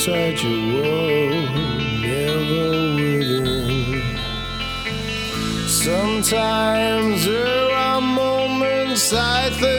inside your world, never within. Sometimes there are moments I think